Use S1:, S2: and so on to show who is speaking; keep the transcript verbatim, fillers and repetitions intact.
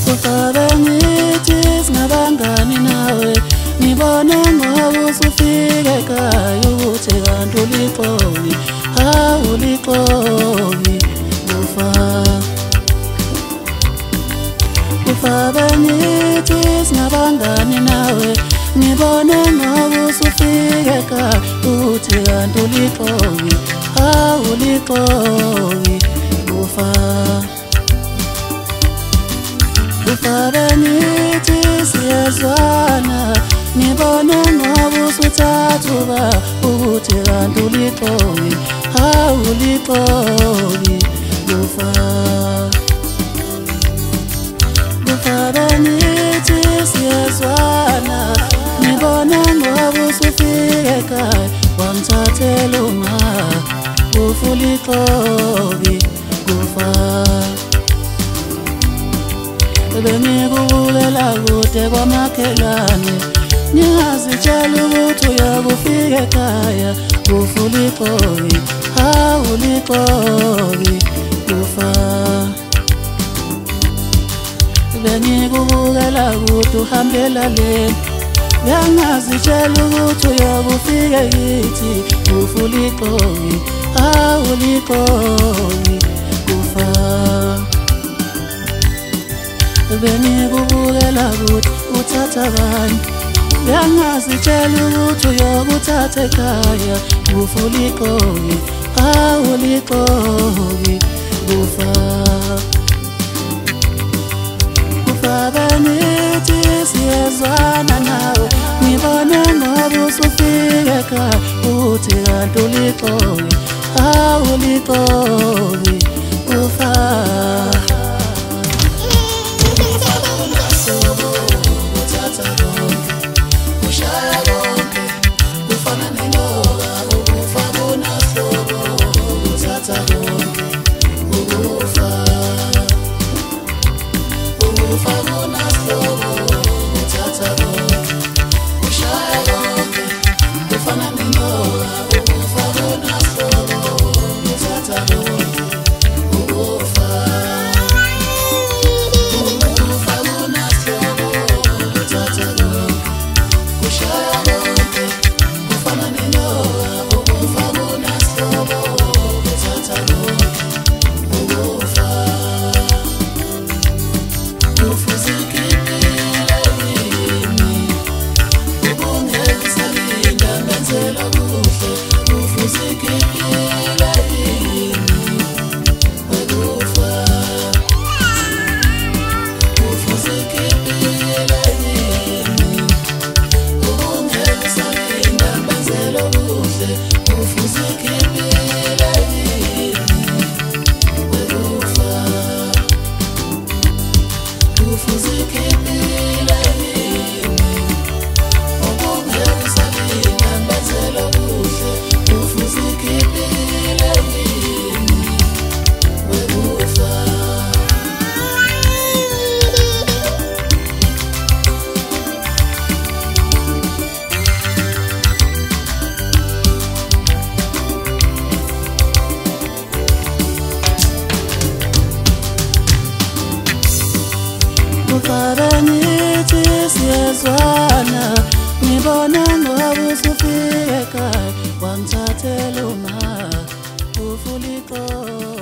S1: Ufabe ngithi singabangani nawe ngibone ngoba usufike ekhaya ukuthi kanti uliqoki hawu uliqoki ufa Ufabe ngithi singabangani nawe ngibone ngoba usufike ekhaya ukuthi kanti uliqoki hawu uliqoki ufa Ufabe ngithi siyezwana ngibone ngoba usuthathuka ukuthi kanti uliqoki hawu uliqoki ufa Ufabe ngithi siyezwana ngibone ngoba usufike ekhaya wangithathela uma ufa uliqoki ufa Bengikubukela kude kwamakhelwane ngingazitshela ukuthi uyakufika ekhaya ufa uliqoki hawu uliqoki ufa Bengikubukela kude uhambela le ngingazitshela ukuthi uyakufika kithi ufa uliqoki hawu uliqoki ufa Bengikubukela kuthi uthatha bani ngiyangazitshela ukuthi uyokuthatha ekhaya ufa uliqoki hawu uliqoki ufa Ufabe ngithi siyezwana nawe ngibone ngoba usufike ekhaya ukuthi kanti uliqoki hawu uliqoki ufa Ufabe ngithi siyezwana ngibone ngoba usufike ekhaya wangithathela uma ufa uliqoki